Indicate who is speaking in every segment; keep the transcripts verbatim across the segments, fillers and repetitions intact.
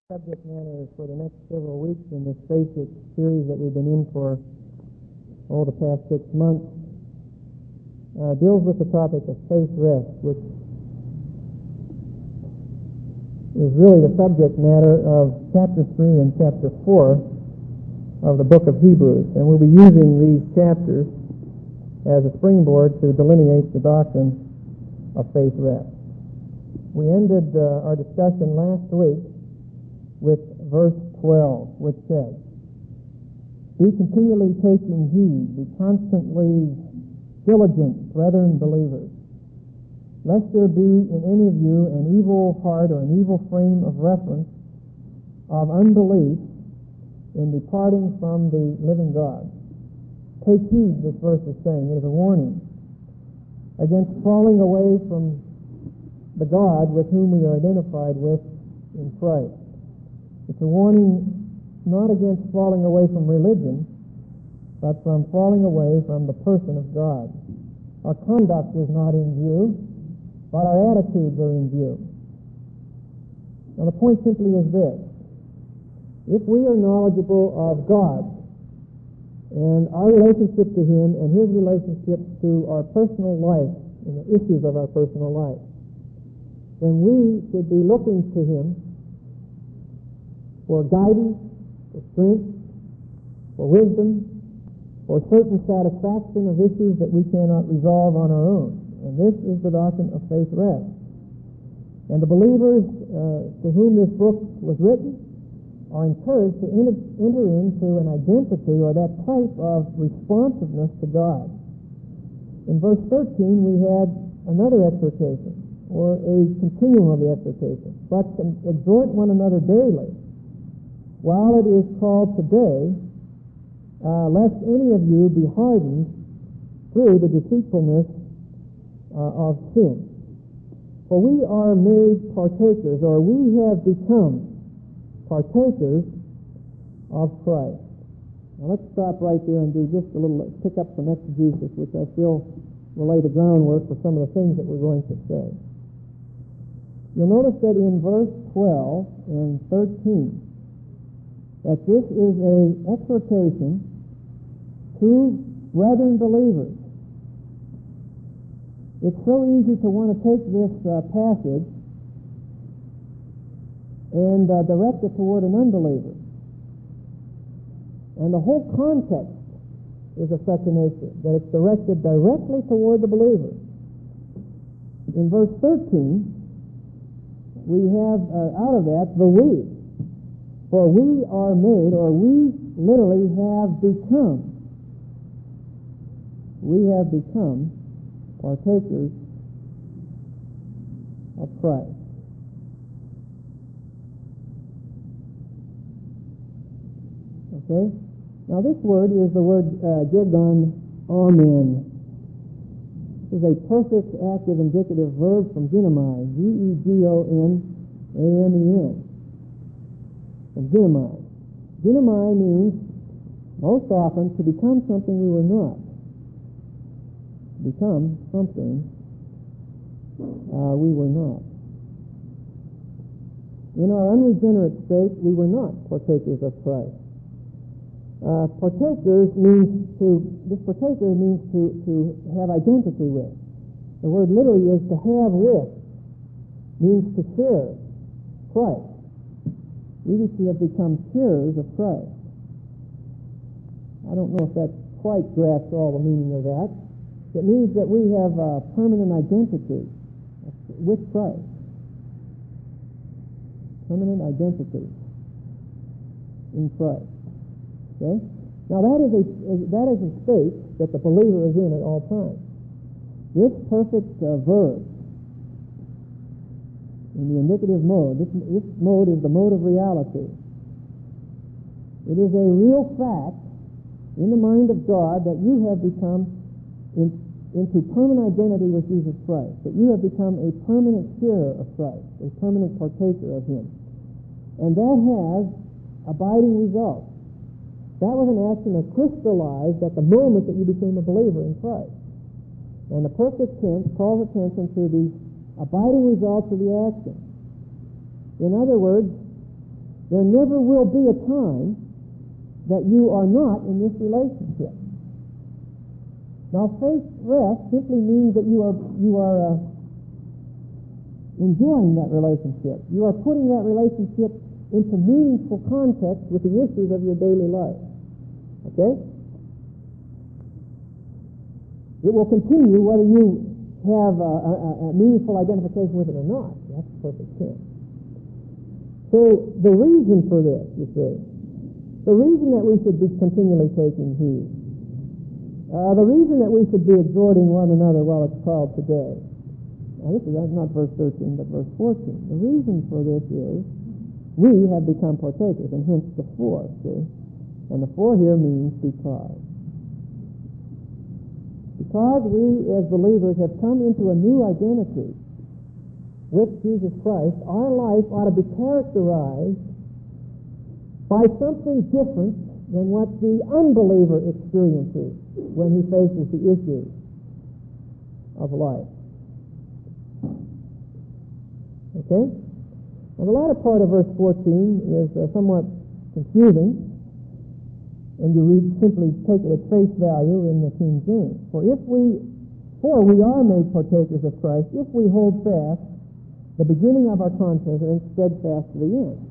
Speaker 1: Subject matter for the next several weeks in this basic series that we've been in for all the past six months uh, deals with the topic of faith rest, which is really the subject matter of chapter three and chapter four of the book of Hebrews. And we'll be using these chapters as a springboard to delineate the doctrine of faith rest. We ended uh, our discussion last week with verse twelve, which says, "Be continually taking heed, be constantly diligent, brethren believers, lest there be in any of you an evil heart or an evil frame of reference of unbelief in departing from the living God." Take heed, this verse is saying. It is a warning against falling away from the God with whom we are identified with in Christ. It's a warning not against falling away from religion, but from falling away from the person of God. Our conduct is not in view, but our attitudes are in view. Now the point simply is this: if we are knowledgeable of God and our relationship to Him and His relationship to our personal life and the issues of our personal life, then we should be looking to Him for guidance, for strength, for wisdom, for certain satisfaction of issues that we cannot resolve on our own. And this is the doctrine of faith rest. And the believers uh, to whom this book was written are encouraged to enter, enter into an identity or that type of responsiveness to God. In verse thirteen we had another exhortation, or a continuum of the exhortation. But to exhort one another daily, while it is called today, uh, lest any of you be hardened through the deceitfulness uh, of sin. For we are made partakers, or we have become partakers of Christ. Now let's stop right there and do just a little, pick up some exegesis, which I feel will lay the groundwork for some of the things that we're going to say. You'll notice that in verse twelve and thirteen, that this is an exhortation to brethren believers. It's so easy to want to take this uh, passage and uh, direct it toward an unbeliever. And the whole context is of such a nature that it's directed directly toward the believer. In verse thirteen, we have uh, out of that the we. For we are made, or we literally have become, we have become partakers of Christ. Okay? Now this word is the word uh, gegon amen. This is a perfect active indicative verb from genomai, G E G O N A M E N. Genomai. Genomai means, most often, to become something we were not. Become something uh, we were not. In our unregenerate state, we were not partakers of Christ. Uh, partakers means to, this partaker means to, to have identity with. The word literally is to have with, means to share Christ. We have become sharers of Christ. I don't know if that quite grasps all the meaning of that. It means that we have a permanent identity with Christ. Permanent identity in Christ. Okay? Now that is a that is a state that the believer is in at all times. This perfect uh, verb in the indicative mode, this, this mode is the mode of reality. It is a real fact in the mind of God that you have become in, into permanent identity with Jesus Christ, that you have become a permanent sharer of Christ, a permanent partaker of Him. And that has abiding results. That was an action that crystallized at the moment that you became a believer in Christ. And the perfect tense calls attention to the abiding results of the action. In other words, There never will be a time that you are not in this relationship. Now, faith rest simply means that you are you are uh, enjoying that relationship. You are putting that relationship into meaningful context with the issues of your daily life. Okay? It will continue whether you have a, a, a meaningful identification with it or not. That's perfect sense. So the reason for this, you see, the reason that we should be continually taking heed, uh, the reason that we should be exhorting one another while it's called today. Now this is not verse thirteen, but verse fourteen. The reason for this is we have become partakers, and hence the for, see? And the for here means because. Because we as believers have come into a new identity with Jesus Christ, our life ought to be characterized by something different than what the unbeliever experiences when he faces the issues of life. Okay? Now the latter part of verse fourteen is uh, somewhat confusing, and you read, simply take it at face value in the King James. For if we, for we are made partakers of Christ, if we hold fast the beginning of our confidence steadfast to the end.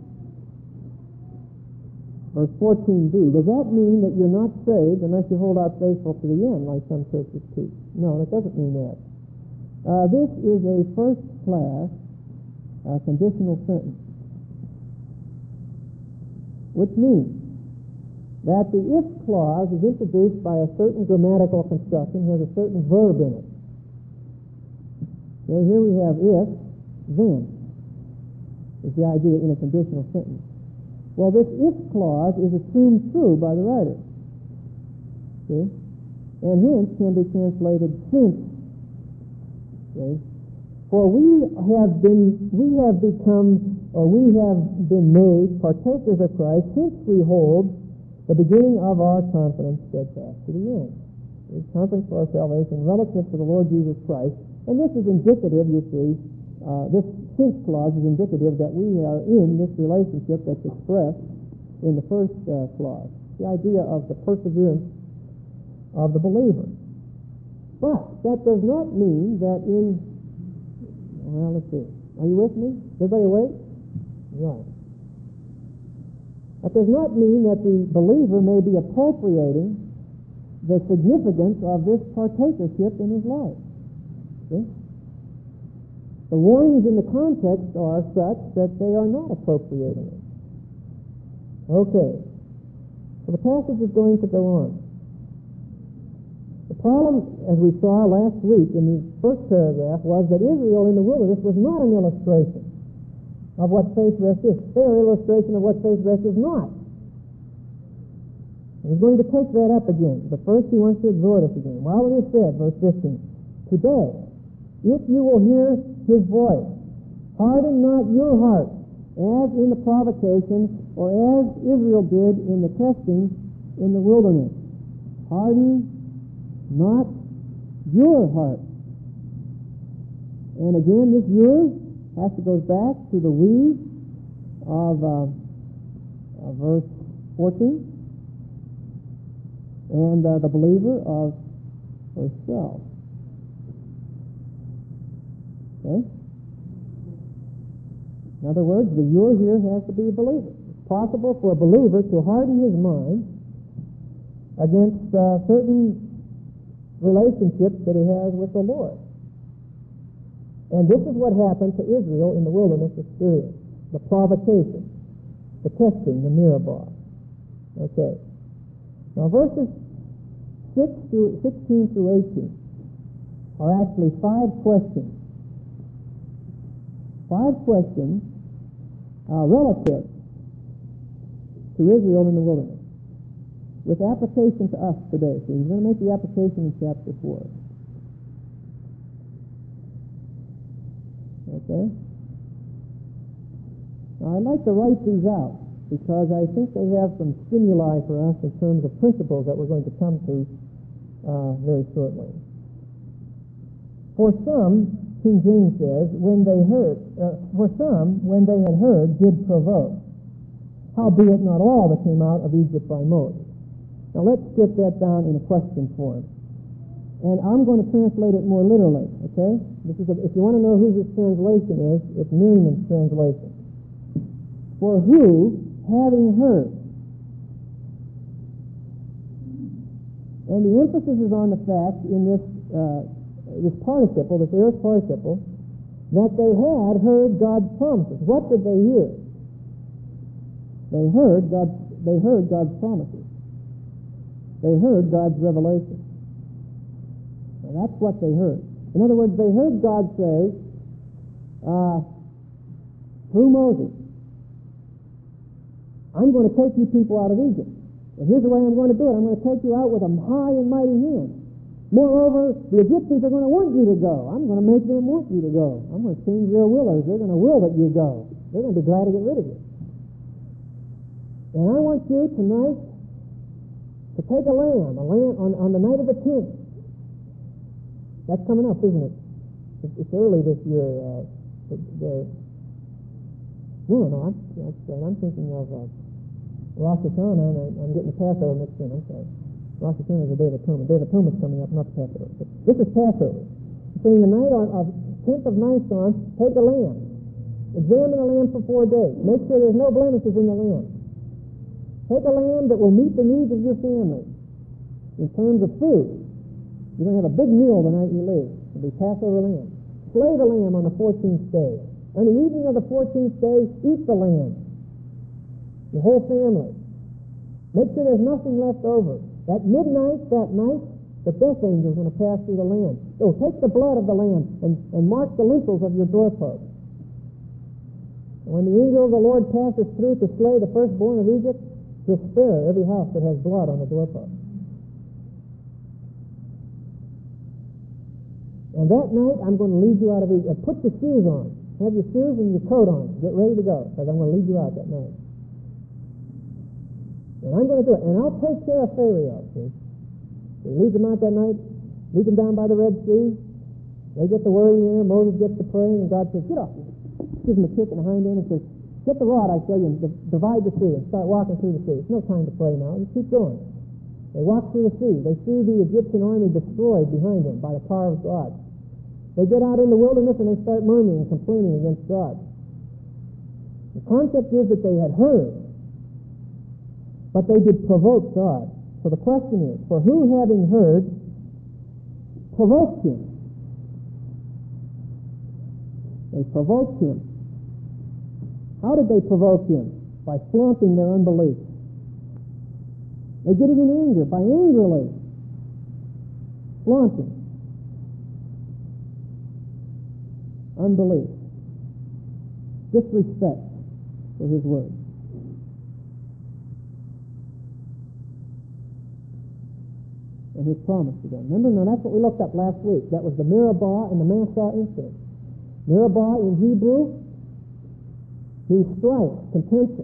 Speaker 1: Verse fourteen b, does that mean that you're not saved unless you hold out faithful to the end, like some churches teach? No, that doesn't mean that. Uh, this is a first-class uh, conditional sentence, which means that the if clause is introduced by a certain grammatical construction, has a certain verb in it. Okay, here we have if, then, is the idea in a conditional sentence. Well, this if clause is assumed true by the writer. Okay? And hence can be translated since. Okay? For we have been, we have become, or we have been made partakers of Christ since we hold the beginning of our confidence steadfast to the end. It's confidence for our salvation relative to the Lord Jesus Christ. And this is indicative, you see, uh, this since clause is indicative that we are in this relationship that's expressed in the first uh, clause. The idea of the perseverance of the believer. But that does not mean that in, well, let's see. Are you with me? Everybody awake? Right. That does not mean that the believer may be appropriating the significance of this partakership in his life. See? The warnings in the context are such that they are not appropriating it. Okay. So the passage is going to go on. The problem, as we saw last week in the first paragraph, was that Israel in the wilderness was not an illustration of what faith rest is. They are an illustration of what faith rest is not. And he's going to take that up again. But first he wants to exhort us again. While it is said, verse fifteen, today, if you will hear his voice, harden not your heart, as in the provocation, or as Israel did in the testing in the wilderness. Harden not your heart. And again, this your has to go back to the we of, uh, of verse fourteen, and uh, the believer of verse twelve. Okay? In other words, the you here has to be a believer. It's possible for a believer to harden his mind against uh, certain relationships that he has with the Lord. And this is what happened to Israel in the wilderness experience. The provocation, the testing, the Meribah. Okay. Now verses six through sixteen through eighteen are actually five questions. Five questions uh, relative to Israel in the wilderness, with application to us today. So he's going to make the application in chapter four. Okay? Now I'd like to write these out because I think they have some stimuli for us in terms of principles that we're going to come to uh, very shortly. For some, King James says, when they heard, uh, for some, when they had heard, did provoke. howbeit not all that came out of Egypt by Moses. Now let's get that down in a question form. And I'm going to translate it more literally, okay? This is a, if you want to know who this translation is, it's Merriman's translation. For who, having heard. And the emphasis is on the fact in this uh, this participle, this aorist participle, that they had heard God's promises. What did they hear? They heard God's, they heard God's promises. They heard God's revelation. Now that's what they heard. In other words, they heard God say, uh, through Moses, I'm going to take you people out of Egypt. And here's the way I'm going to do it. I'm going to take you out with a high and mighty hand. Moreover, the Egyptians are going to want you to go. I'm going to make them want you to go. I'm going to change their willers. They're going to will that you go. They're going to be glad to get rid of you. And I want you tonight to take a lamb, a lamb on, on the night of the tenth. That's coming up, isn't it? It's, it's early this year. Uh, the, the, no, no, I'm, I'm thinking of uh, Rosh Hashanah, and I, I'm getting the Passover mixed in. I'm sorry. Rosh Hashanah is the Day of Atonement. Day of Atonement is coming up, not the Passover. But this is Passover. So in the night on, of tenth of Nisan, take a lamb. Examine the lamb for four days. Make sure there's no blemishes in the lamb. Take a lamb that will meet the needs of your family in terms of food. You're going to have a big meal the night you leave. It'll be Passover lamb. Slay the lamb on the fourteenth day. On the evening of the fourteenth day, eat the lamb. The whole family. Make sure there's nothing left over. At midnight, that night, the death angel is going to pass through the lamb. So take the blood of the lamb and, and mark the lintels of your doorposts. When the angel of the Lord passes through to slay the firstborn of Egypt, he'll spare every house that has blood on the doorpost. And that night, I'm going to lead you out of Egypt. Put your shoes on. Have your shoes and your coat on. Get ready to go, because I'm going to lead you out that night. And I'm going to do it. And I'll take care of Pharaoh, see? He leads them out that night, leads them down by the Red Sea. They get the word in there. Moses gets to praying, and God says, get up. Gives him a kick in the hind end and says, get the rod, I tell you, and divide the sea, and start walking through the sea. It's no time to pray now. You keep going. They walk through the sea. They see the Egyptian army destroyed behind them by the power of God. They get out in the wilderness and they start murmuring and complaining against God. The concept is that they had heard, but they did provoke God. So the question is, for who, having heard, provoked him? They provoked him. How did they provoke him? By flaunting their unbelief. They did it in anger, by angrily flaunting unbelief, disrespect for his word. And his promise to them. Remember, now that's what we looked up last week. That was the Meribah and the Massah incident. Meribah in Hebrew means strife, contention.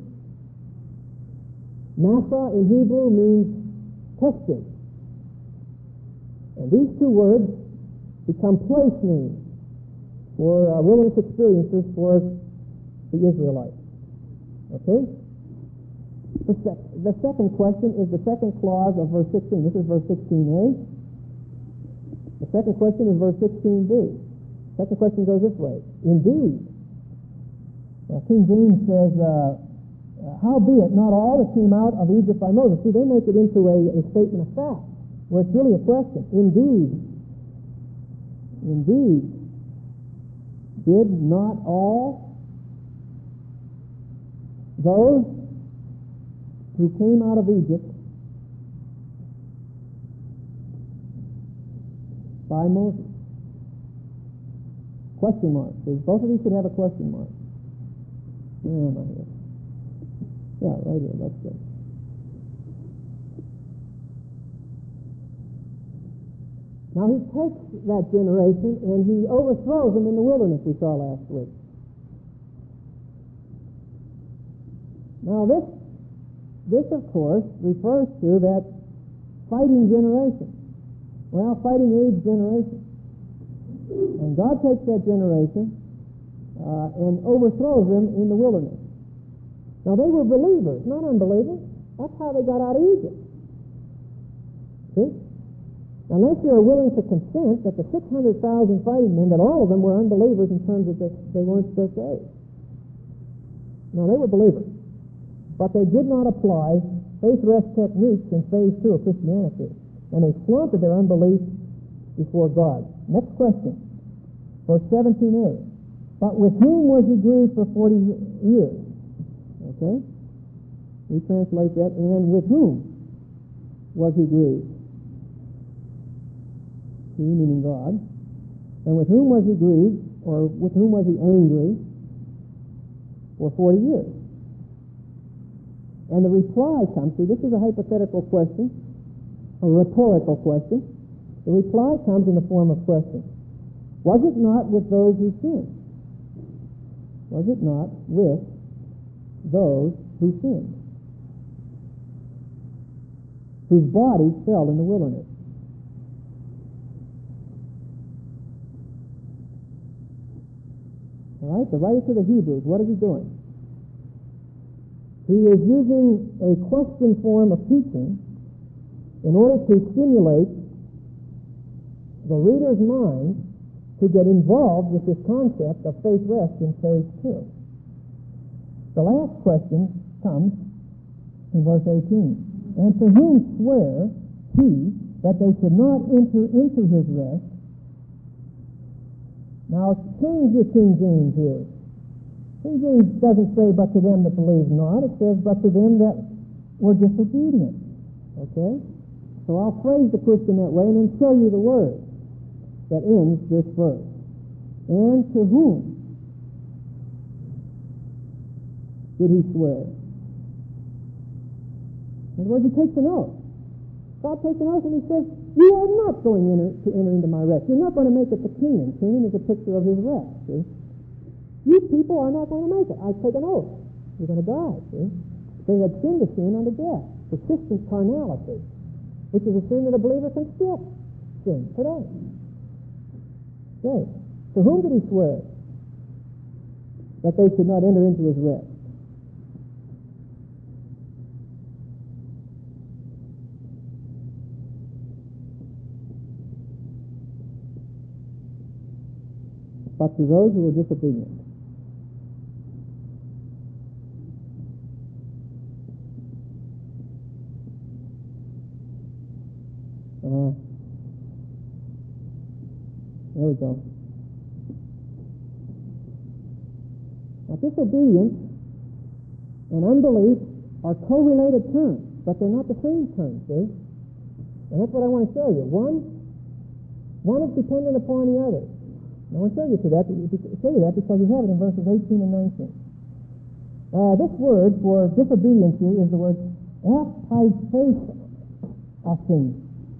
Speaker 1: Massah in Hebrew means testing. And these two words become place names for uh, wilderness experiences for the Israelites. Okay? The, sec- the second question is the second clause of verse sixteen. This is verse sixteen a. The second question is verse sixteen b. The second question goes this way. Indeed. Now, King James says, uh, howbeit not all that came out of Egypt by Moses. See, they make it into a, a statement of fact, where it's really a question. Indeed. Indeed. Did not all those who came out of Egypt by Moses? Question mark. Both of these should have a question mark. Where am I here? Yeah, right here. That's good. Now he takes that generation and he overthrows them in the wilderness, we saw last week. Now this, this of course, refers to that fighting generation. Well, fighting age generation. And God takes that generation uh, and overthrows them in the wilderness. Now, they were believers, not unbelievers. That's how they got out of Egypt. See? Unless you're willing to consent that the six hundred thousand fighting men, that all of them were unbelievers in terms of that they weren't still saved. No, they were believers. But they did not apply faith rest techniques in phase two of Christianity. And they flaunted their unbelief before God. Next question. Verse seventeen a. But with whom was he grieved for forty years? Okay? We translate that, and with whom was he grieved? He, meaning God. And with whom was he grieved, or with whom was he angry for forty years? And the reply comes, see, this is a hypothetical question, a rhetorical question. The reply comes in the form of question. Was it not with those who sinned? Was it not with those who sinned? Whose bodies fell in the wilderness? All right, the writer to the Hebrews, what is he doing? He is using a question form of teaching in order to stimulate the reader's mind to get involved with this concept of faith rest in phase two. The last question comes in verse eighteen. And to whom swear he that they should not enter into his rest? Now, change your King James here. King James doesn't say, but to them that believe not. It says, but to them that were disobedient. Okay? So I'll phrase the question that way and then show you the word that ends this verse. And to whom did he swear? In other words, he takes an oath. God takes an oath and he says, you are not going enter, to enter into my rest. You're not going to make it to Canaan. Canaan is a picture of his rest. See? You people are not going to make it. I take an oath. You're going to die. See? They had sinned a sin unto death. Persistent carnality, which is a sin that a believer can still sin today. Okay. To whom did he swear that they should not enter into his rest? But to those who were disobedient. Uh, there we go. Now, disobedience and unbelief are correlated terms, but they're not the same terms, see? And that's what I want to show you. One, one is dependent upon the other. I want to show you to that, show you that because you have it in verses eighteen and nineteen. Uh, this word for disobedience here is the word apaithesis.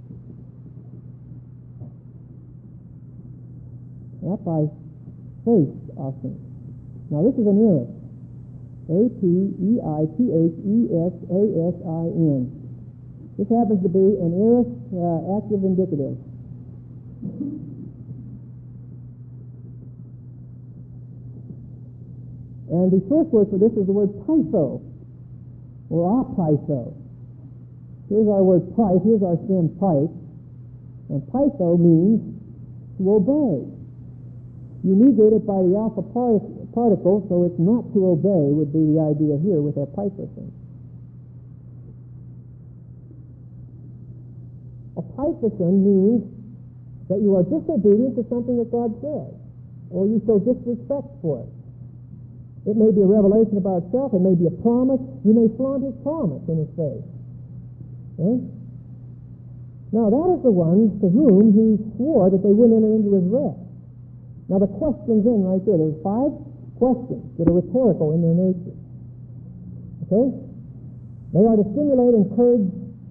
Speaker 1: Apaithesis. Now this is an aorist. A P E I T H E S A S I N. This happens to be an aorist uh, active indicative. And the first word for this is the word pytho, or apytho. Here's our word pyth, here's our stem pyth, and pytho means to obey. You negate it by the alpha part- particle, so it's not to obey would be the idea here with that pythosin. A pythosin means that you are disobedient to something that God says, or you show disrespect for it. It may be a revelation about itself. It may be a promise. You may flaunt his promise in his face. Okay? Now, that is the ones to whom he swore that they wouldn't enter into his rest. Now, the question's in right there. There's five questions that are rhetorical in their nature. Okay? They are to stimulate and encourage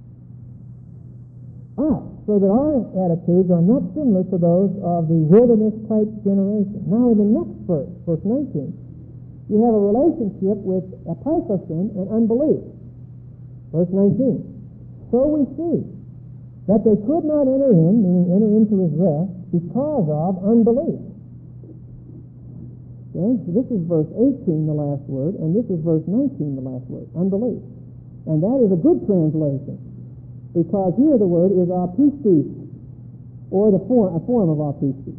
Speaker 1: us so that our attitudes are not similar to those of the wilderness-type generation. Now, in the next verse, verse nineteen, you have a relationship with apythosin and unbelief. Verse nineteen. So we see that they could not enter in, meaning enter into his rest, because of unbelief. Okay? This is verse eighteen, the last word, and this is verse nineteen, the last word, unbelief. And that is a good translation, because here the word is apistis, or the form, a form of apistis.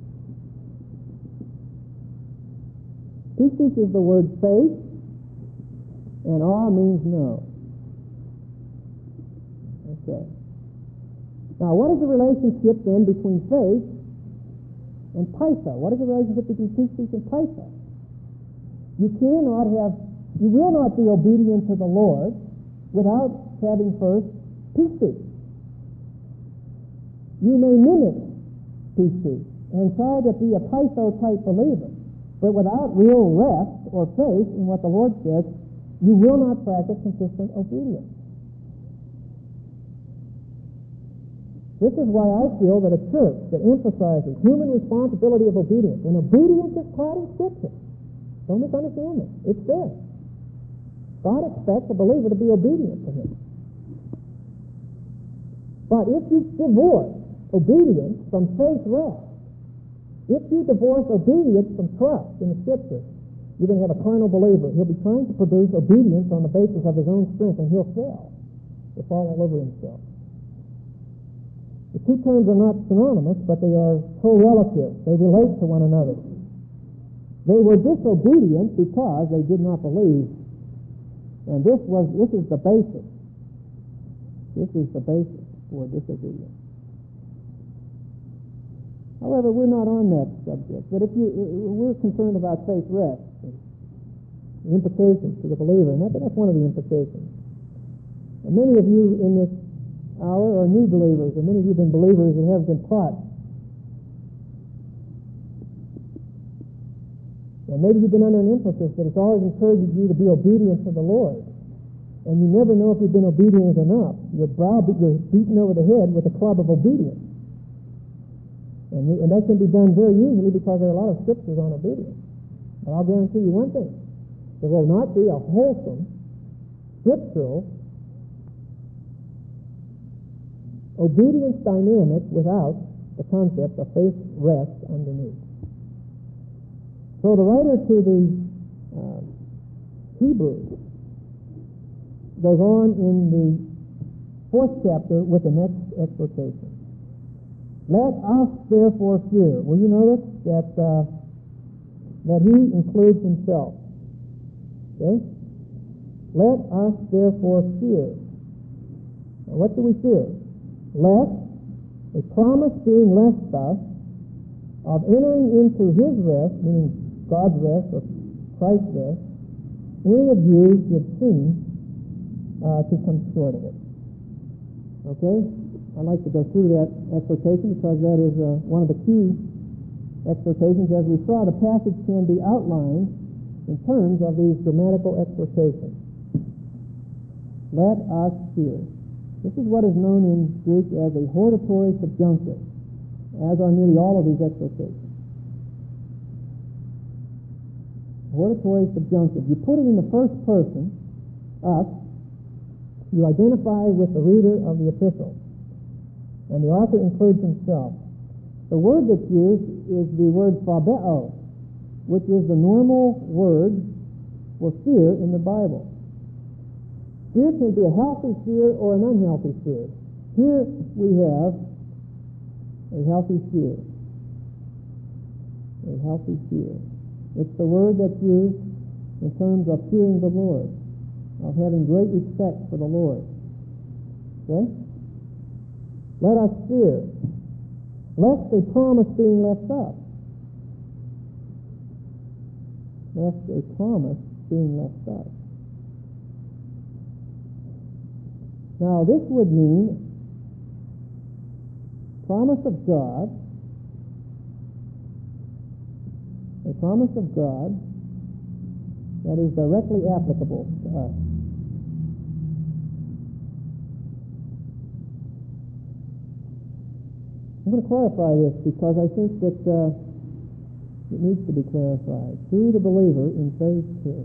Speaker 1: Pistis is the word faith, and a means no. Okay. Now, what is the relationship then between faith and paisa? What is the relationship between pistis and paisa? You cannot have, you will not be obedient to the Lord without having first pistis. You may mimic pistis and try to be a paiso-type believer, but without real rest or faith in what the Lord says, you will not practice consistent obedience. This is why I feel that a church that emphasizes human responsibility of obedience, and obedience is taught in Scripture. Don't misunderstand this. It's there. God expects a believer to be obedient to Him. But if you divorce obedience from faith rest, if you divorce obedience from trust in the Scripture, you're going to have a carnal believer. He'll be trying to produce obedience on the basis of his own strength, and he'll fail. He'll fall all over himself. The two terms are not synonymous, but they are correlative. They relate to one another. They were disobedient because they did not believe. And this was this is the basis. This is the basis for disobedience. However, we're not on that subject. But if you we're concerned about faith rest, the implications to the believer, and I think that's one of the implications. And many of you in this hour are new believers, and many of you have been believers and have been taught. And maybe you've been under an emphasis that it's always encouraging you to be obedient to the Lord. And you never know if you've been obedient enough. You're, brow, you're beaten over the head with a club of obedience. And, we, and that can be done very easily because there are a lot of scriptures on obedience. But I'll guarantee you one thing. There will not be a wholesome, scriptural, obedience dynamic without the concept of faith rest underneath. So the writer to the uh, Hebrews goes on in the fourth chapter with the next exhortation. Let us therefore fear. Will you notice that uh, that he includes himself? Okay? Let us therefore fear. Now, what do we fear? Lest a promise being left us of entering into his rest, meaning God's rest or Christ's rest, any of you should seem uh, to come short of it. Okay? I'd like to go through that exhortation because that is uh, one of the key exhortations. As we saw, the passage can be outlined in terms of these grammatical exhortations. Let us fear. This is what is known in Greek as a hortatory subjunctive, as are nearly all of these exhortations. Hortatory subjunctive. You put it in the first person, us. You identify with the reader of the epistle, and the author includes himself. The word that's used is the word phobeo, which is the normal word for fear in the Bible. Fear can be a healthy fear or an unhealthy fear. Here we have a healthy fear. A healthy fear. It's the word that's used in terms of fearing the Lord, of having great respect for the Lord. Okay? Let us fear, lest a promise being left up. Lest a promise being left up. Now, this would mean promise of God, a promise of God that is directly applicable to us. I'm going to clarify this because I think that uh, it needs to be clarified. To the believer in phase two.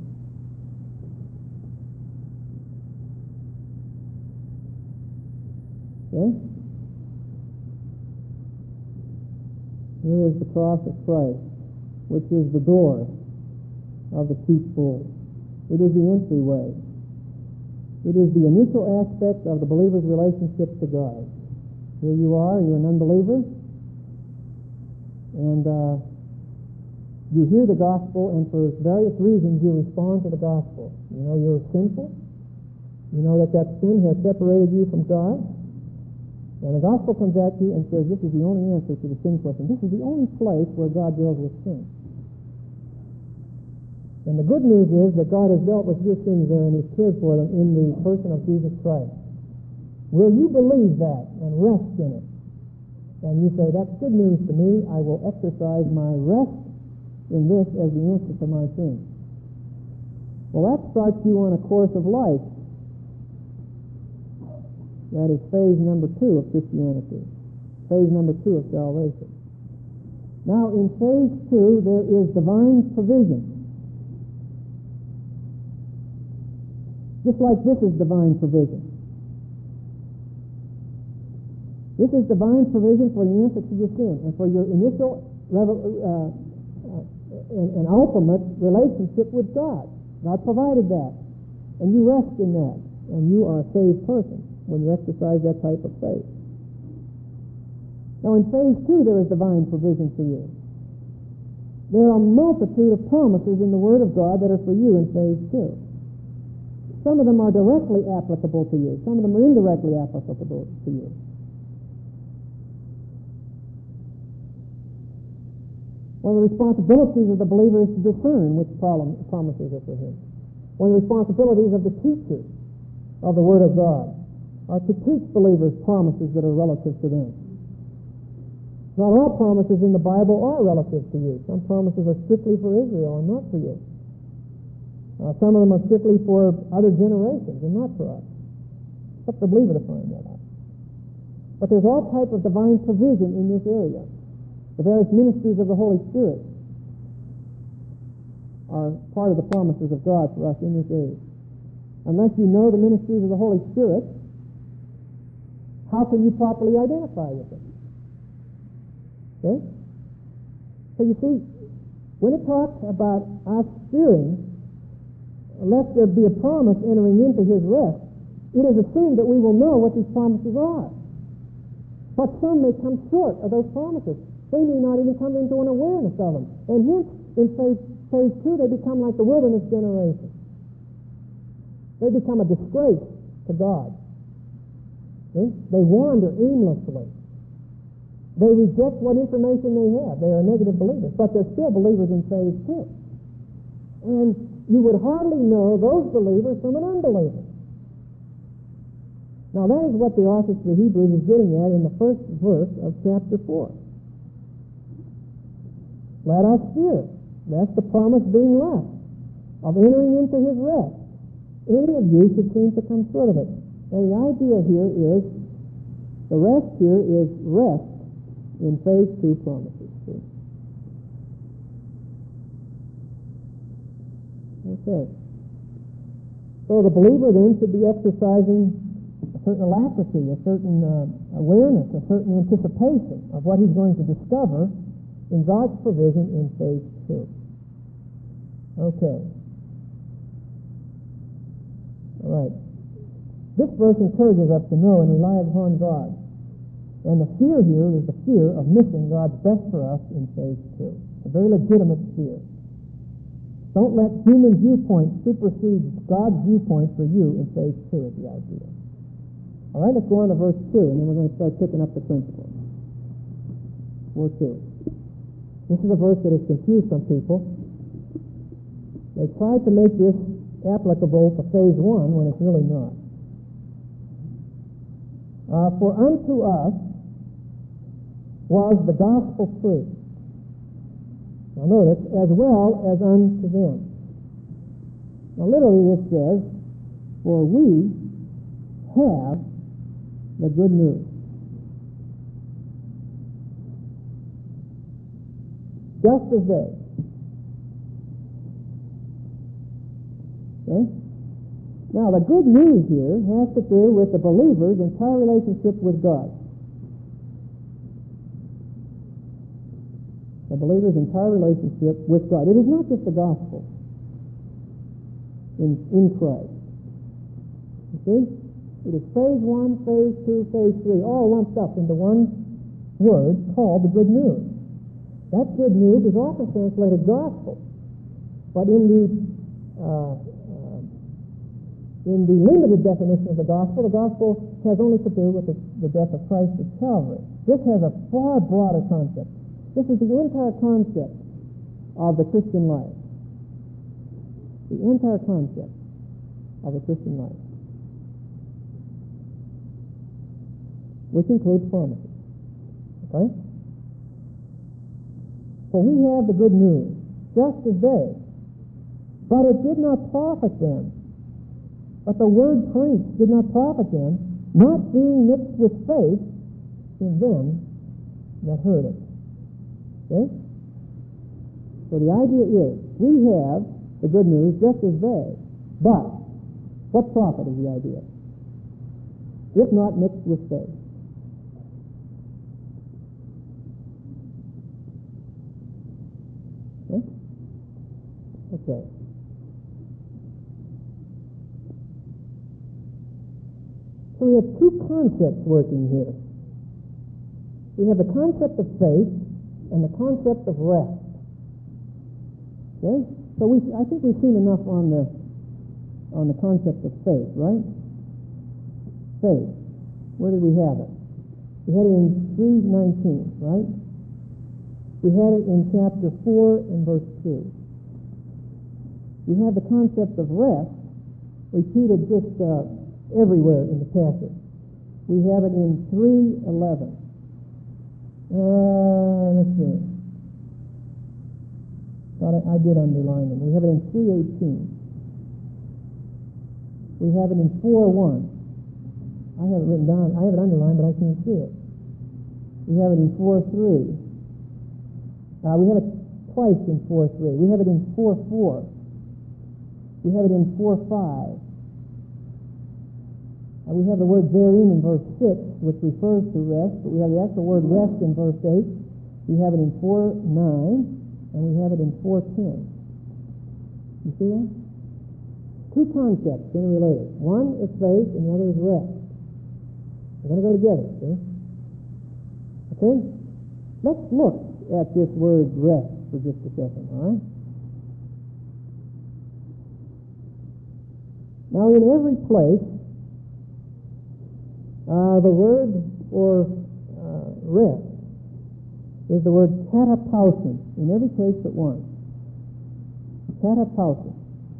Speaker 1: Okay? Here is the cross of Christ. which is the door of the sheepfold. It is the entryway. It is the initial aspect of the believer's relationship to God. Here you are, you're an unbeliever, and uh, you hear the gospel, and for various reasons you respond to the gospel. You know you're sinful. You know that that sin has separated you from God. And the gospel comes at you and says, this is the only answer to the sin question. This is the only place where God deals with sin. And the good news is that God has dealt with your sins there and He's cared for them in the person of Jesus Christ. Will you believe that and rest in it? And you say, that's good news to me. I will exercise my rest in this as the answer to my sins. Well, that starts you on a course of life. That is phase number two of Christianity. Phase number two of salvation. Now, in phase two, there is divine provision. Just like this is divine provision. This is divine provision for the answer to your sin and for your initial uh, uh, and, and ultimate relationship with God. God provided that. And you rest in that. And you are a saved person when you exercise that type of faith. Now in phase two, there is divine provision for you. There are a multitude of promises in the Word of God that are for you in phase two. Some of them are directly applicable to you. Some of them are indirectly applicable to you. One of the responsibilities of the believer is to discern which problem, promises are for him. One of the responsibilities of the teacher of the Word of God are to teach believers promises that are relative to them. Not all promises in the Bible are relative to you. Some promises are strictly for Israel and not for you. Uh, some of them are strictly for other generations and not for us. It's up to the believer to find that out. But there's all type of divine provision in this area. The various ministries of the Holy Spirit are part of the promises of God for us in this age. Unless you know the ministries of the Holy Spirit, how can you properly identify with them? Okay? So you see, when it talks about us fearing, lest there be a promise entering into His rest, it is assumed that we will know what these promises are. But some may come short of those promises. They may not even come into an awareness of them. And hence, in phase, phase two, they become like the wilderness generation. They become a disgrace to God. Okay? They wander aimlessly. They reject what information they have. They are negative believers, but they're still believers in phase two. And you would hardly know those believers from an unbeliever. Now that is what the author to the Hebrews is getting at in the first verse of chapter four. Let us fear. That's the promise being left of entering into His rest. Any of you should seem to come short of it. And the idea here is, the rest here is rest in phase two promises. See? Okay. So the believer then should be exercising a certain alacrity, a certain uh, awareness, a certain anticipation of what he's going to discover in God's provision in phase two. Okay. All right. This verse encourages us to know and rely upon God. And the fear here is the fear of missing God's best for us in phase two. A very legitimate fear. Don't let human viewpoints supersede God's viewpoint for you in phase two is the idea. All right, let's go on to verse two, and then we're going to start picking up the principles. Verse two. This is a verse that has confused some people. They tried to make this applicable to phase one when it's really not. Uh, for unto us was the gospel preached. Now notice, as well as unto them. Now literally this says, for we have the good news. Just as they. Okay? Now the good news here has to do with the believer's entire relationship with God. The believer's entire relationship with God. It is not just the gospel in, in Christ. You see? It is phase one, phase two, phase three, all lumped up into one word called the good news. That good news is often translated gospel. But in the uh, uh, in the limited definition of the gospel, the gospel has only to do with the, the death of Christ at Calvary. This has a far broader concept. This is the entire concept of the Christian life. The entire concept of the Christian life, which includes promises. Okay? So we have the good news, just as they. But it did not profit them. But the word preached did not profit them, not being mixed with faith in them that heard it. Okay? So the idea is, we have the good news just as they. But what profit is the idea? If not mixed with faith. Okay? Okay. So we have two concepts working here. We have the concept of faith and the concept of rest. Okay? So we, I think we've seen enough on the on the concept of faith, right? Faith. Where did we have it? We had it in three nineteen, right? We had it in chapter four and verse two. We have the concept of rest repeated just uh, everywhere in the passage. We have it in three eleven. Uh, let's see. Thought I, I did underline them. We have it in three eighteen. We have it in four one. I have it written down. I have it underlined, but I can't see it. We have it in four three. Uh, we have it twice in four three. We have it in four four. We have it in four five. Uh, we have the word therein in verse six, which refers to rest, but we have the actual word rest in verse eight. We have it in four nine, and we have it in four ten. You see that? Two concepts interrelated. One is faith, and the other is rest. They're going to go together, see? Okay? Let's look at this word rest for just a second, all right? Now, in every place, uh, the word for uh, rest is the word katapausin, in every case but one. Katapausin.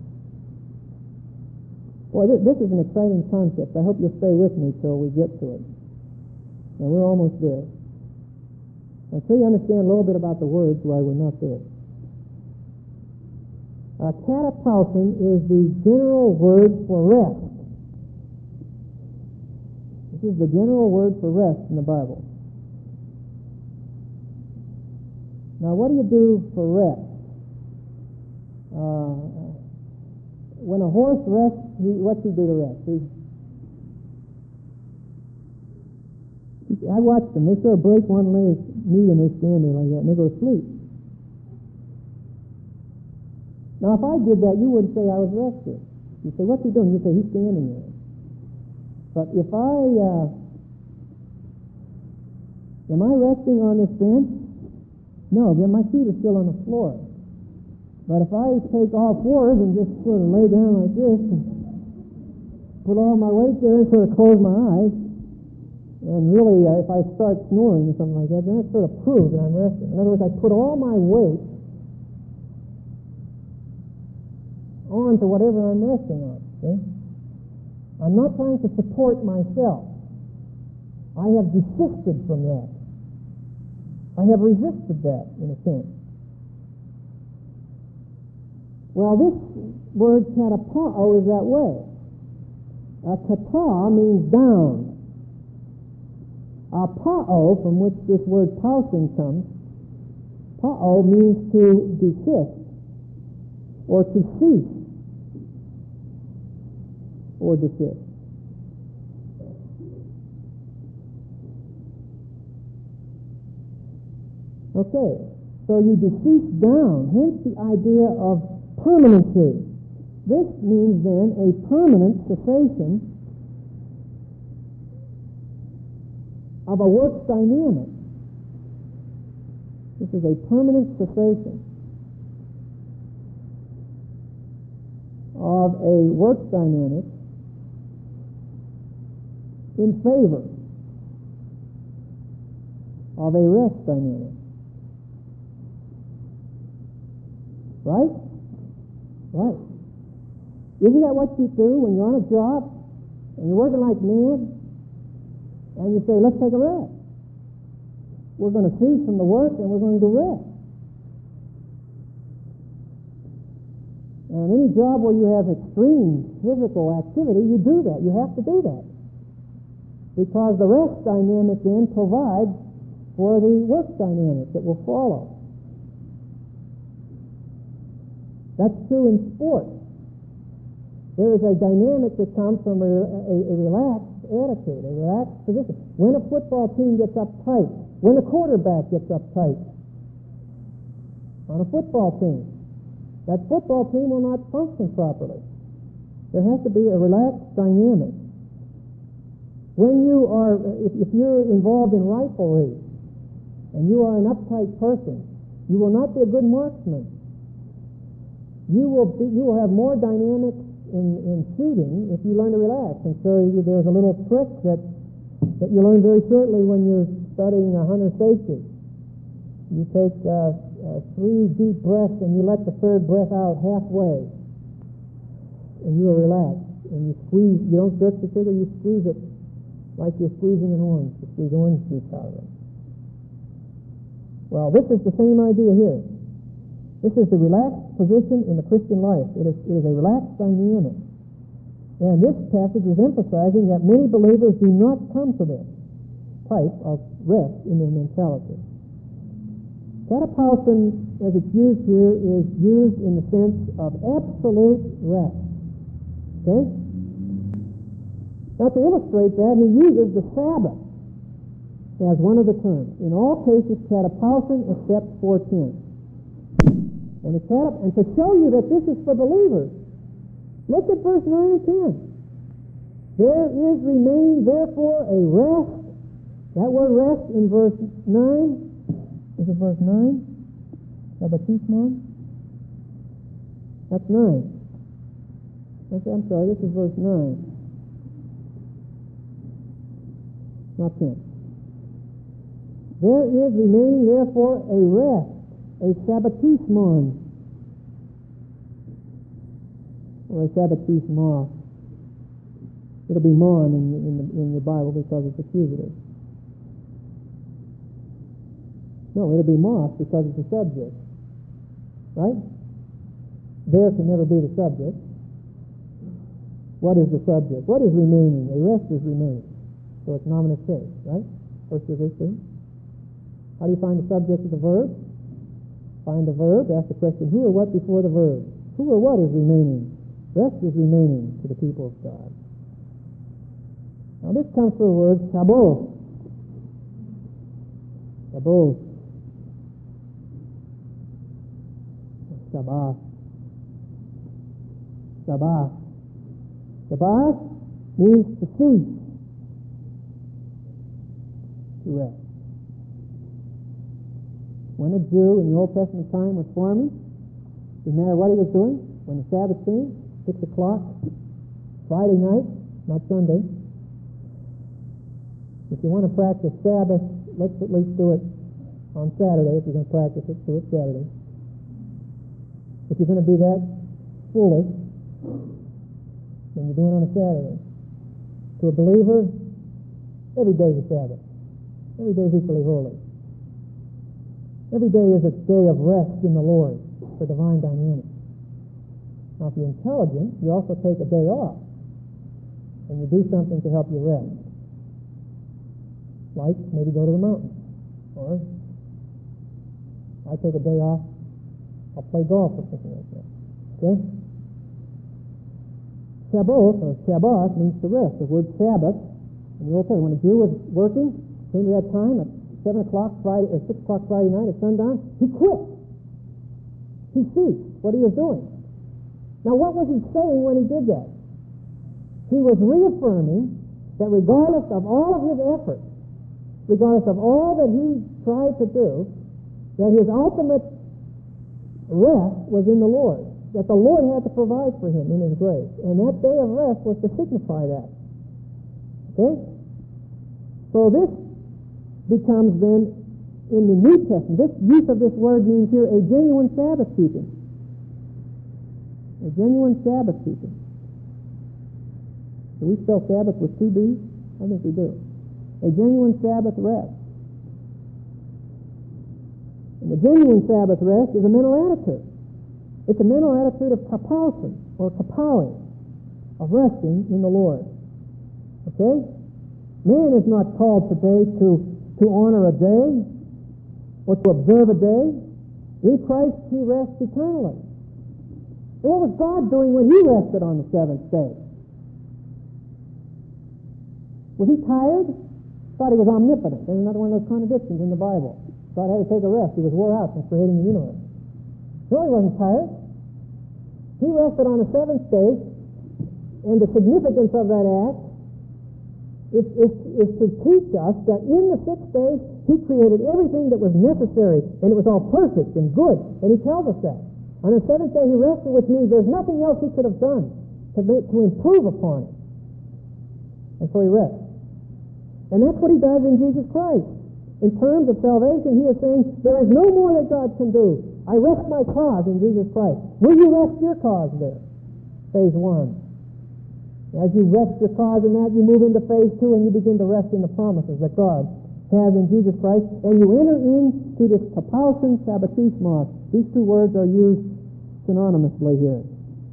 Speaker 1: Boy, this, this is an exciting concept. I hope you'll stay with me till we get to it. And we're almost there. Until you understand a little bit about the words, why we're not there. Uh, katapausin is the general word for rest. This is the general word for rest in the Bible. Now, what do you do for rest? Uh, when a horse rests, he, what's he do to rest? He, I watch them. They sort of break one leg, knee, and they stand there like that, and they go to sleep. Now, if I did that, you wouldn't say I was resting. You say, what's he doing? You say, he's standing there. But if I, uh, am I resting on this bench? No, then my feet are still on the floor. But if I take all fours and just sort of lay down like this and put all my weight there and sort of close my eyes, and really uh, if I start snoring or something like that, then that sort of proves that I'm resting. In other words, I put all my weight on to whatever I'm resting on. See? I'm not trying to support myself. I have desisted from that. I have resisted that, in a sense. Well, this word katapao is that way. Uh, kata means down. Uh, pao, from which this word pausin comes, pao means to desist, or to cease, or desist. Okay, So you decease down, hence the idea of permanency. This means then a permanent cessation of a work's dynamic. This is a permanent cessation of a work's dynamic in favor of a rest dynamic. Right? Right. Isn't that what you do when you're on a job and you're working like mad and you say, let's take a rest? We're going to cease from the work and we're going to rest. And any job where you have extreme physical activity, you do that. You have to do that. Because the rest dynamic then provides for the work dynamic that will follow. That's true in sport. There is a dynamic that comes from a, a, a relaxed attitude, a relaxed position. When a football team gets uptight, when a quarterback gets uptight on a football team, that football team will not function properly. There has to be a relaxed dynamic. When you are, if, if you're involved in riflery and you are an uptight person, you will not be a good marksman. You will be, you will have more dynamics in, in shooting if you learn to relax. And so you, there's a little trick that that you learn very shortly when you're studying a hunter safety. You take uh, uh, three deep breaths and you let the third breath out halfway, and you are relaxed. And you squeeze. You don't jerk the trigger. You squeeze it like you're squeezing an orange. You squeeze orange juice out of it. Well, this is the same idea here. This is the relaxed position in the Christian life. It is, it is a relaxed dynamic. And this passage is emphasizing that many believers do not come to this type of rest in their mentality. Katapausin, as it's used here, is used in the sense of absolute rest. Okay? Now, to illustrate that, he uses the Sabbath as one of the terms. In all cases, katapausin except four ten. And, and to show you that this is for believers, look at verse nine and ten. There is remaining therefore a rest. That word rest in verse nine, is it verse nine? Sabbatismon? That's nine. Okay, I'm sorry, this is verse nine. Not ten. There is remaining therefore a rest, a sabbatismon, or a sabbatisma. It'll be mon in, in, the, in the Bible because it's accusative. No, it'll be mos because it's a subject. Right? There can never be the subject. What is the subject? What is remaining? A rest is remaining. So it's nominus case, right? First degree thing. How do you find the subject of the verb? Find the verb, ask the question, who or what before the verb? Who or what is remaining? Rest is remaining to the people of God. Now this comes from the word sabbath. Sabbath. Sabbath. Sabbath. Sabbath means to cease, to rest. When a Jew in the Old Testament time was farming, didn't matter what he was doing, when the Sabbath came, six o'clock, Friday night, not Sunday. If you want to practice Sabbath, let's at least do it on Saturday. If you're going to practice it, do it Saturday. If you're going to be that foolish, then you do it on a Saturday. To a believer, every day is a Sabbath. Every day is equally holy. Every day is a day of rest in the Lord for divine dynamics. Now, if you're intelligent, you also take a day off, and you do something to help you rest. Like maybe go to the mountains, or I take a day off, I'll play golf or something like that. Okay? Sabbath, or Shabbat, means to rest. The word Sabbath, in the Old Testament, when a Jew was working, came to that time, at seven o'clock Friday or six o'clock Friday night at sundown, he quit. He ceased what he was doing. Now, what was he saying when he did that? He was reaffirming that regardless of all of his efforts, regardless of all that he tried to do, that his ultimate rest was in the Lord, that the Lord had to provide for him in his grace. And that day of rest was to signify that. Okay? So this becomes then, in the New Testament, this use of this word means here a genuine Sabbath keeping. A genuine Sabbath keeping. Do we spell Sabbath with two B's? I think we do. A genuine Sabbath rest. And the genuine Sabbath rest is a mental attitude. It's a mental attitude of kapausin, or kapowing, of resting in the Lord. Okay? Man is not called today to, to honor a day, or to observe a day. In Christ he rests eternally. What was God doing when he rested on the seventh day? Was he tired? Thought he was omnipotent. There's another one of those contradictions in the Bible. God had to take a rest. He was wore out from creating the universe. No, he wasn't tired. He rested on the seventh day, and the significance of that act is, is, is to teach us that in the sixth day, he created everything that was necessary, and it was all perfect and good, and he tells us that. On the seventh day, he rested, which means there's nothing else he could have done to, be, to improve upon it. And so he rests. And that's what he does in Jesus Christ. In terms of salvation, he is saying, there is no more that God can do. I rest my cause in Jesus Christ. Will you rest your cause there? Phase one. As you rest your cause in that, you move into phase two, and you begin to rest in the promises that God has in Jesus Christ, and you enter into this kapausin sabbatismos. These two words are used synonymously here.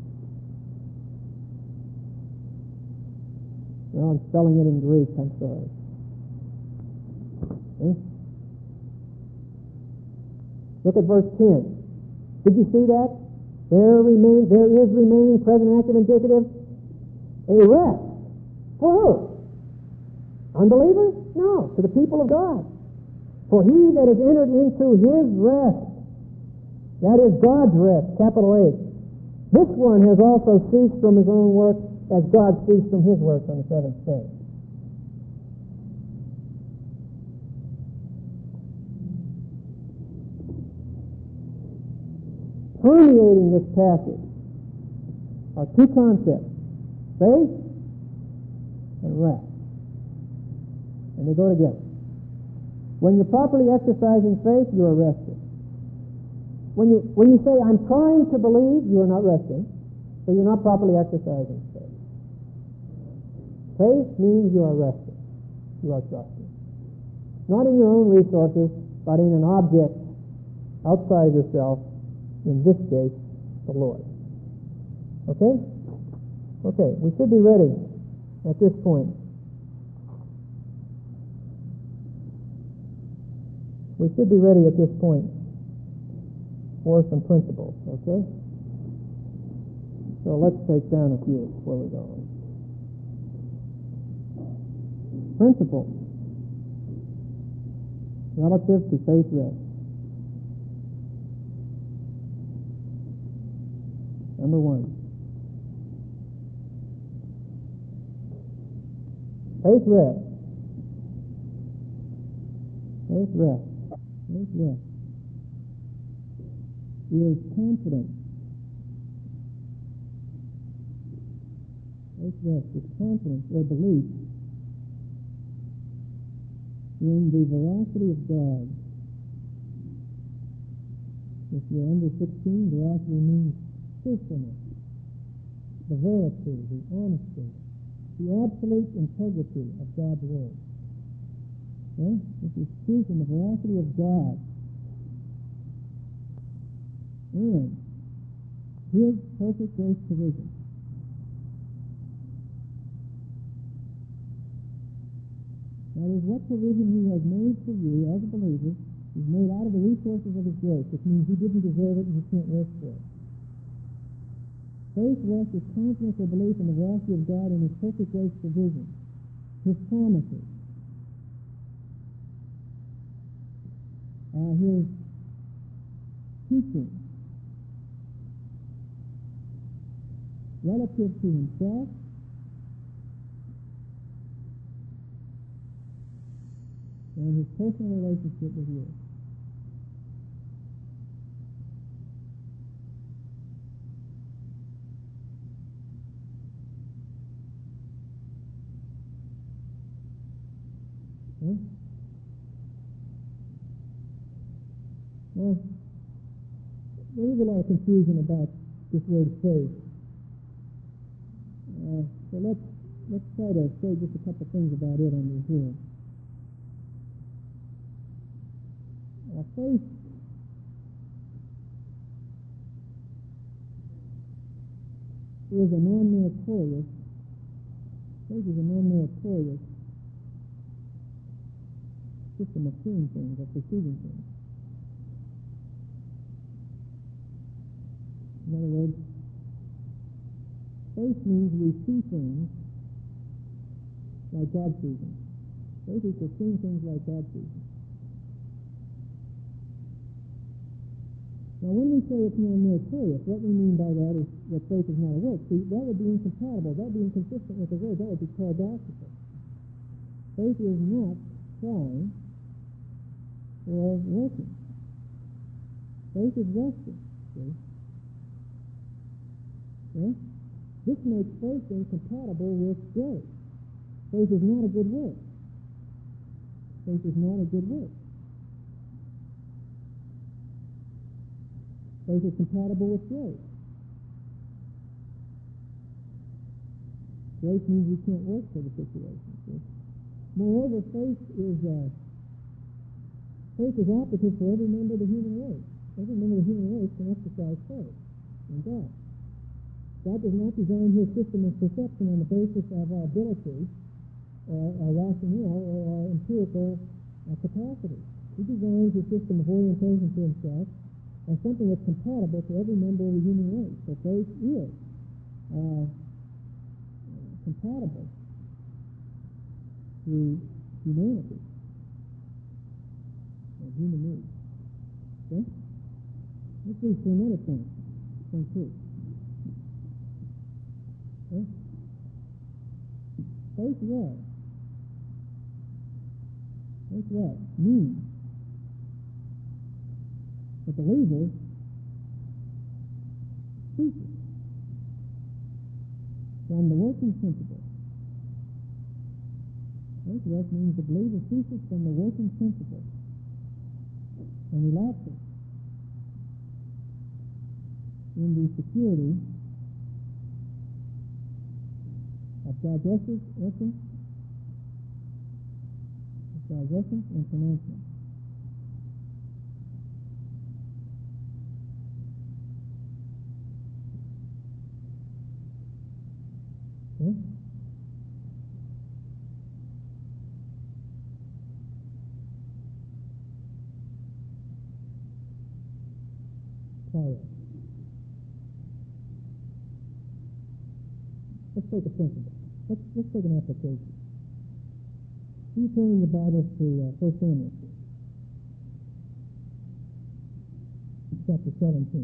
Speaker 1: Well, I'm spelling it in Greek, I'm sorry. Okay. Look at verse ten. Did you see that? There remain, there is remaining, present, active, indicative, a rest. For who? Unbelievers? No, to the people of God. For he that has entered into his rest, that is God's rest, capital H. This one has also ceased from his own work as God ceased from his work on the seventh day. Permeating this passage are two concepts, faith and rest. And they go together. When you're properly exercising faith, you are resting. When you, when you say, I'm trying to believe, you are not resting, so you're not properly exercising faith. Faith means you are resting. You are trusting. Not in your own resources, but in an object outside yourself, in this case, the Lord. Okay? Okay, we should be ready at this point. We should be ready at this point for some principles, okay? So let's take down a few before we go on. Principles relative to faith rest. Number one. Faith rest. Faith rest. Faith rest. Is confident. Faith rest is confidence or belief in the veracity of God. If you're under sixteen, veracity means truthfulness, the verity, the honesty, the absolute integrity of God's Word. Okay? This is truth in the veracity of God. And His perfect grace provision. That is, what provision He has made for you as a believer is made out of the resources of His grace, which means you didn't deserve it and you can't work for it. Faith rest is confidence or belief in the veracity of God and His perfect grace provision, His promises. uh, his teaching relative to himself and his personal relationship with you. Okay? Now, there is a lot of confusion about this word faith. Uh, so let's let's try to say just a couple things about it on the here. Uh, faith is a non-meritorious. Faith is a non-meritorious system of seeing things, of perceiving things. In other words, faith means we see things like God sees them. Faith equals seeing things like God sees them. Now, when we say it's non-meritorious, what we mean by that is that faith is not a work. See, that would be incompatible. That would be inconsistent with the word. That would be paradoxical. Faith is not trying or working. Faith is resting. See? Yeah? This makes faith incompatible with grace. Faith is not a good work. Faith is not a good work. Faith is compatible with grace. Grace means we can't work for the situation. See? Moreover, faith is uh, faith is operative for every member of the human race. Every member of the human race can exercise faith in God. God does not design his system of perception on the basis of our ability, or our rationale, or our empirical uh, capacity. He designs his system of orientation to himself on something that's compatible to every member of the human race. So faith is uh, compatible to humanity and human needs. Okay? Let's read for another point. Point two. Okay? Faith what? Faith what? Means the believer ceases from the working principle. Faith what means the believer ceases from the working principle and relaxes in the security of God's essence, essence, of God's essence and pronouncement. Okay? Power. Let's take a principle. Let's, let's take an application. You turn in the Bible to uh, First Samuel, chapter seventeen.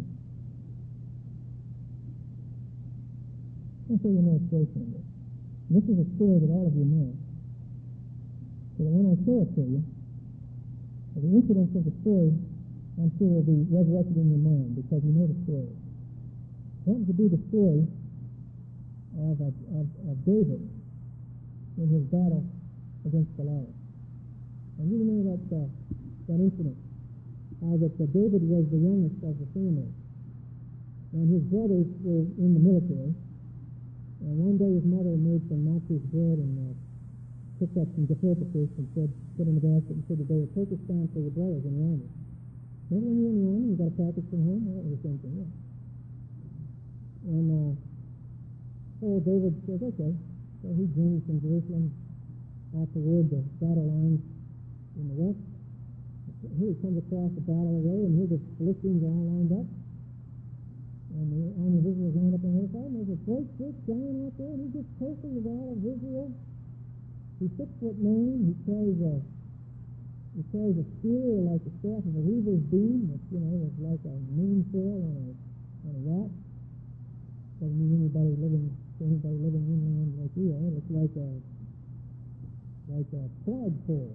Speaker 1: I'll show you an illustration of this. This is a story that all of you know. So that when I show it to you, the incidents of the story, I'm sure, will be resurrected in your mind because you know the story. It happens to be the story of, of, of, of David in his battle against Goliath. And you remember that, uh, that incident, how that uh, David was the youngest of the family, and his brothers were in the military. And one day his mother made some Matthews bread and uh, picked up some gefilte fish and said, put in the basket and said to David, take this down for your brothers in the army. Remember when you're in the army, you got a package from home? Well, that was the same thing, yeah. And uh, so David says, okay. So he journeys from Jerusalem out toward the battle lines in the west. Here he comes across the battle array, and here the Philistines are all lined up. And the army of Israel is lined up on the other side, and there's a great big giant out there, and he's just cursing the God of Israel. He's six foot nine, he carries a, a He carries a spear like the staff of a weaver's beam, which, you know, is like a mainsail on a, on a yacht. Doesn't mean anybody living, anybody living inland like we are. It's like a, like a flagpole.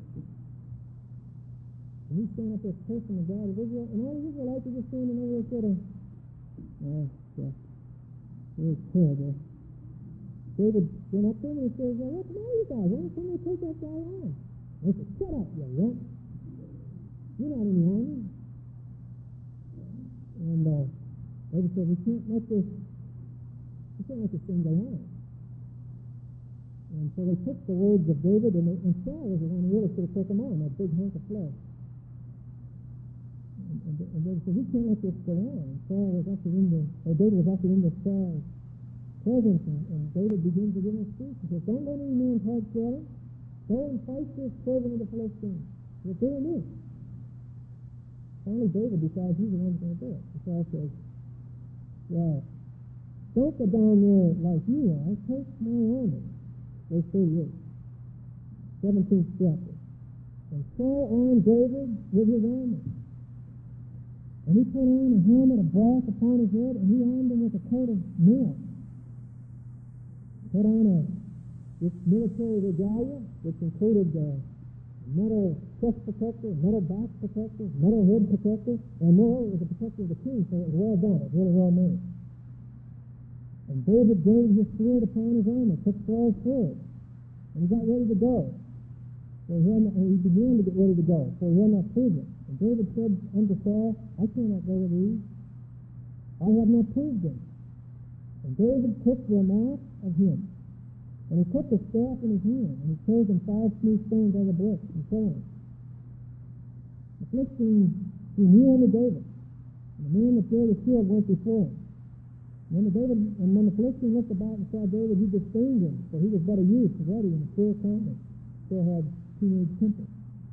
Speaker 1: And he's standing up there cursing the God of Israel, and all the Israelites are just standing over there sort of, oh, yeah, it's terrible. David went up there and he says, well, what's the matter, you guys? Why don't somebody take that guy on? And they said, shut up, you runt. You're not in the army. And uh, David said, we can't let this, we can't let this thing go on. And so they took the words of David, and, they, and Saul was the one who really should have took him on, that big hunk of flesh. And, and, and David said, we can't let this go on. And Saul was actually in the, or David was actually in the Saul's presence, and, and David begins to give him a speech. He says, don't let any man's heart swell. Go and fight this servant of the Philistines. You're doing this. Only David decides he's the one who's going to do it. And Saul says, well, don't go down there like you are. Take my army. Verse thirty-eight. seventeenth chapter. And Saul armed David with his armor. And he put on a helmet of brass upon his head, and he armed him with a coat of mail. Put on a this military regalia, which included uh, metal chest protector, metal back protector, metal head protector, and more, it was a protector of the king, so it was well done. It was really well made. And David gave his sword upon his armor, took Saul's sword, and he got ready to go. For he, had not, and he began to get ready to go, for he had not proved it. And David said unto Saul, I cannot go with these. I have not proved them. And David took them off of him. And he took the staff in his hand, and he chose him five smooth stones out of the brook, and so on. The Philistines drew near unto David, and the man that bare the shield went before him. And when the, David, and when the Philistine looked about and saw David, he disdained him, for he was but a youth, ruddy and fair countenance, still had teenage temper.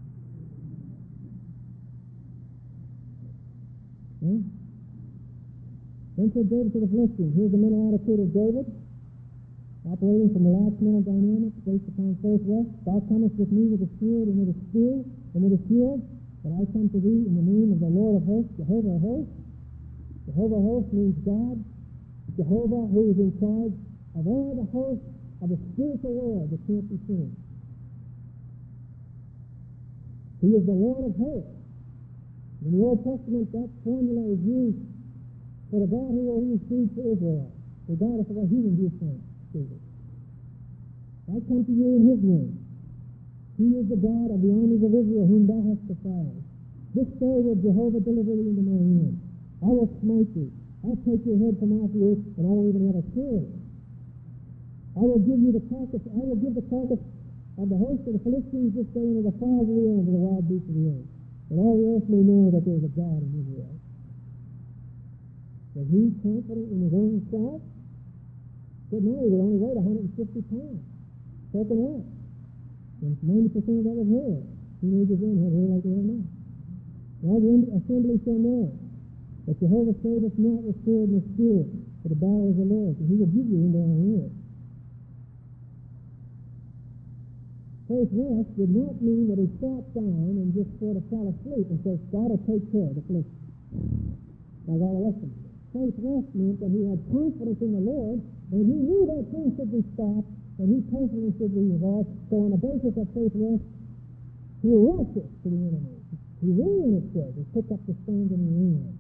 Speaker 1: Okay? Then said David to the Philistine, here's the mental attitude of David, operating from the last mental dynamics based upon faith rest. Thou comest with me with a sword and with a spear and with a shield, but I come to thee in the name of the Lord of hosts, Jehovah of hosts. Jehovah of hosts means God. Jehovah, who is in charge of all the hosts of the spiritual world that can't be seen. He is the Lord of hosts. In the Old Testament, that formula is used for the God who will intercede for Israel, regardless of what human viewpoint. I come to you in his name. He is the God of the armies of Israel, whom thou hast defied. This day will Jehovah deliver thee into my hand. I will smite thee. I'll take your head from off the earth, and I won't even have a sword. I will give you the carcass. I will give the carcass of the host of the Philistines this day into the fowls of the air and to the wild beasts of the earth. And all the earth may know that there is a God in Israel. Was he confident in his own self? But no, he would only weigh one hundred fifty pounds. Soaking wet. And ninety percent of that was hair. Teenagers then had hair like they have now. Now the assembly shall know that Jehovah saveth not with sword and spear, for the battle is the Lord's, and he will give you into our hand. Faith rest did not mean that he sat down and just sort of fell asleep and said, God will take care of the Philistines. Like all the rest of them. Faith rest meant that he had confidence in the Lord, and he knew that things should be stopped, and he personally should be involved. So on the basis of faith rest, he rushes to the enemy. He ran, it says. He picked up the stones and he ran.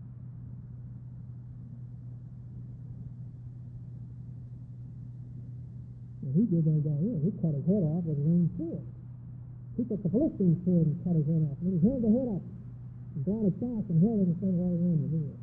Speaker 1: And he did that guy here. He cut his head off with his own sword. He took the Philistine's sword and cut his head off. And he held the head up and brought it back and held it in front of all around the ear.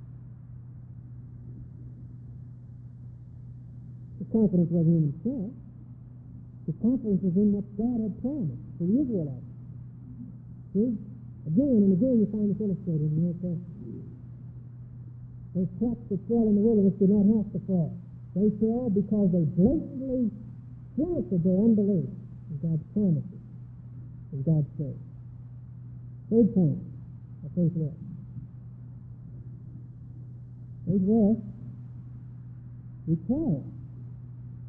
Speaker 1: His confidence wasn't in himself. His confidence was in what God had promised for the Israelites. See? Again and again you find this illustrated in the Old Testament. Those crops that fell in the wilderness did not have to fall. They fell because they blatantly flaunted their unbelief in God's promises, in God's faith. Third point of faith rest. Faith rest requires.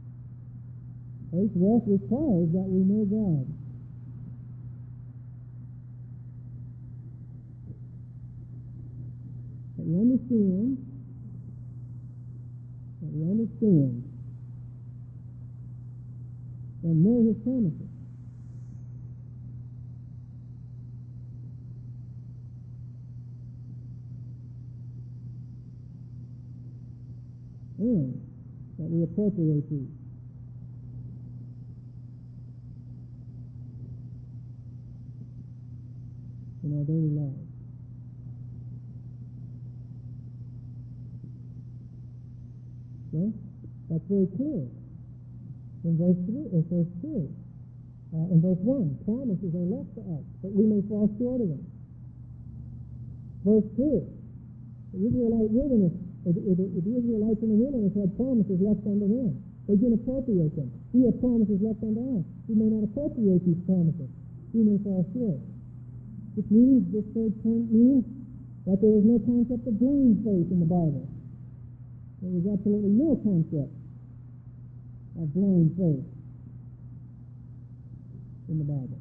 Speaker 1: Faith rest requires that we know God. we understand, that we understand and know His promises. And that we appropriate these. In our daily lives. Okay? That's very clear. In verse three, in verse two, uh, in verse one, promises are left to us, that we may fall short of them. Verse two, the Israelite wilderness, the, the, the Israelites in the wilderness had promises left unto them. They didn't appropriate them. We have promises left unto us. We may not appropriate these promises. We may fall short. This means, this third point means that there is no concept of blind faith in the Bible. There is absolutely no concept of blind faith in the Bible.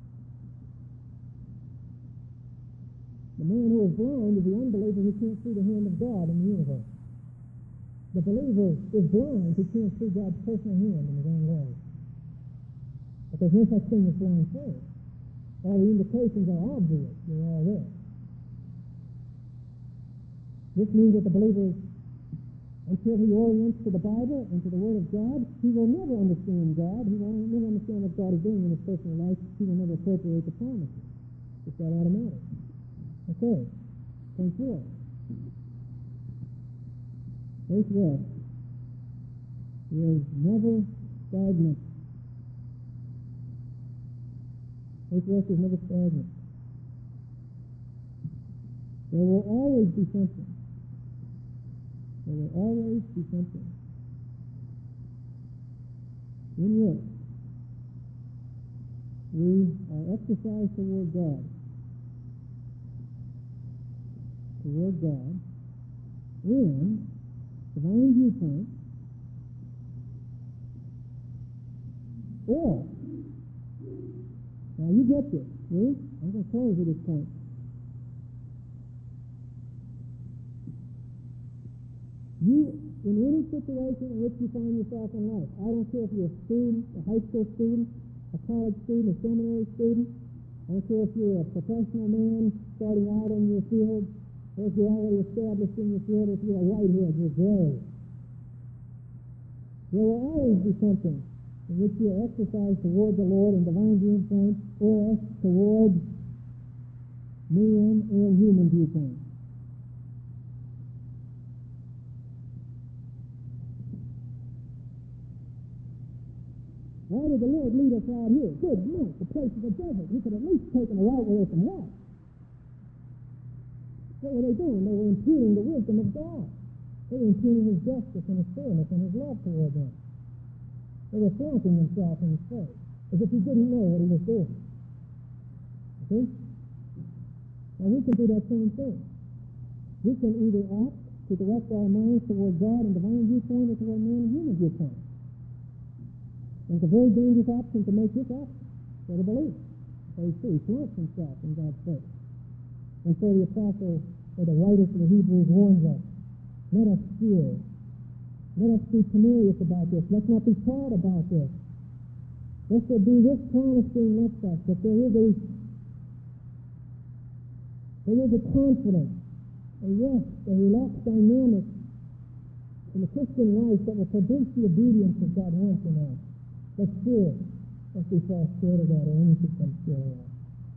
Speaker 1: The man who is blind is the unbeliever who can't see the hand of God in the universe. The believer is blind who can't see God's personal hand in his own life. But there's no such thing as blind faith. All the indications are obvious. They're all there. This means that the believer, until he orients to the Bible and to the Word of God, he will never understand God. He will never understand what God is doing in his personal life. He will never appropriate the promises. It's that automatic. Okay. Point four. Faith rest is never stagnant. Faith rest is never stagnant. There will always be something. There will always be something in which we are exercised toward God. Toward God. And divine viewpoint. Or, now you get this, see? I'm going to close at this point. You, in any situation in which you find yourself in life, I don't care if you're a student, a high school student, a college student, a seminary student, I don't care if you're a professional man starting out in your field, or if you're already established in your field, if you're a whitehead, you're gray. There will always be something in which you are exercised toward the Lord in divine viewpoint or toward man and human viewpoint. Why did the Lord lead us out here? Good night, the place of the desert. We could at least take a right where there's some water. What were they doing? They were impugning the wisdom of God. They were impugning His justice and His fairness and His love toward them. They were flaunting themselves in His face, as if He didn't know what He was doing. See? Now we can do that same thing. We can either act to direct our minds toward God and divine viewpoint or toward man and human viewpoint. And it's a very dangerous option to make this option for the believer. So you see, he flaunts himself in God's face. And so the apostle, or the writer to the Hebrews, warns us, let us fear. Let us be temerarious about this. Let's not be proud about this. Let there be this promise being left us, that there is a there is a confidence, a rest, a relaxed dynamic in the Christian life that will produce the obedience that God wants in us. Let's fear, lest we fall short of that, or anything comes short of that.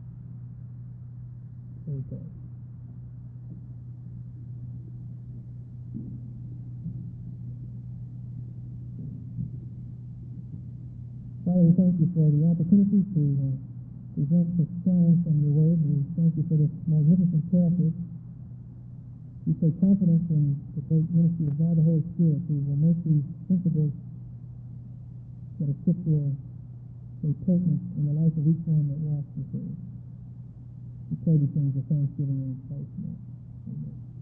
Speaker 1: Okay. Father, we thank you for the opportunity to uh, present this challenge from your word. We thank you for this magnificent passage. We take confidence in the great ministry of God, the Holy Spirit, who will make these principles that are scriptural very pertinent in the life of each one that walks with us. We pray these things with thanksgiving in Christ's name. Amen.